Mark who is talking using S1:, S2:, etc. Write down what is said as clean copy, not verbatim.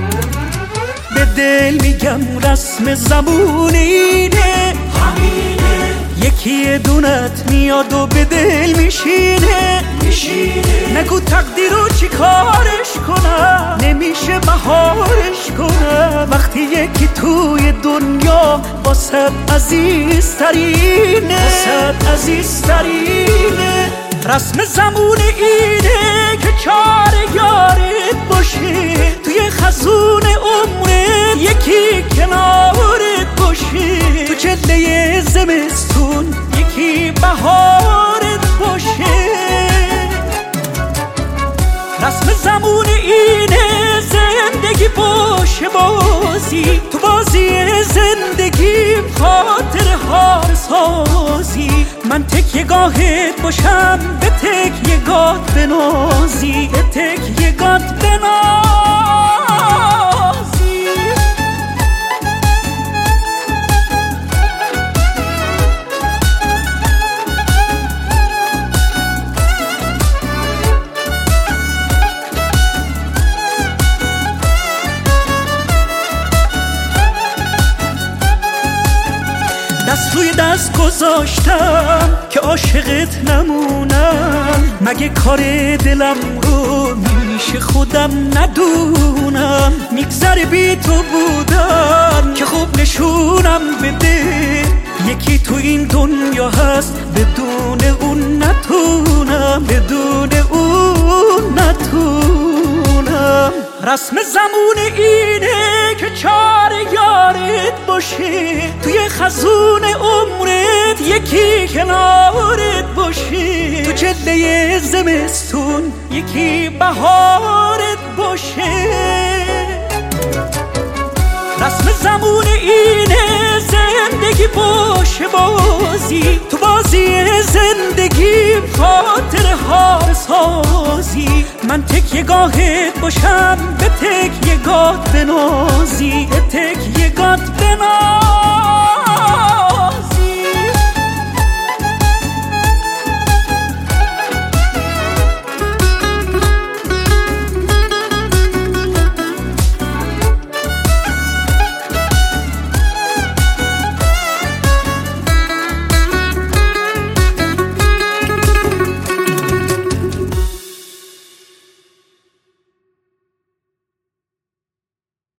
S1: به دل میگم رسم زبون اینه، یکی دونت میاد و به دل میشینه. نگو تقدیرو چی کارش کنم، نمیشه مهارش کنم وقتی یکی توی دنیا واسه عزیزترینه. رسم زمون اینه که چار یارت باشه، توی خزون عمرت یکی کنارت باشه، تو چله زمستون یکی بهارت باشه. رسم زمون اینه زندگی باشه بازی، تو بازی زندگی خاطر هار سازی. من تکیه گاهت باشم به تکیه گات بنازی، به تکیه گات بنازی. دست روی دست گذاشتم که عاشقت نمونم، مگه کار دلم رو میشه خودم ندونم. میگذره بی تو بودم که خوب نشونم بده، یکی تو این دنیا هست بدون اون نتونم، بدون اون نتونم. رسم زمون اینه که چار یارت باشه، توی خزون عمرت یکی کنارت باشه، تو چله زمستون یکی بهارت باشه. رسم زمون اینه زندگی باشه بازی، تو بازی زندگی خاطر هار سازی. من تکیه گاهت باشم به تکیه گات بنازی، به تکیه گات بنازی.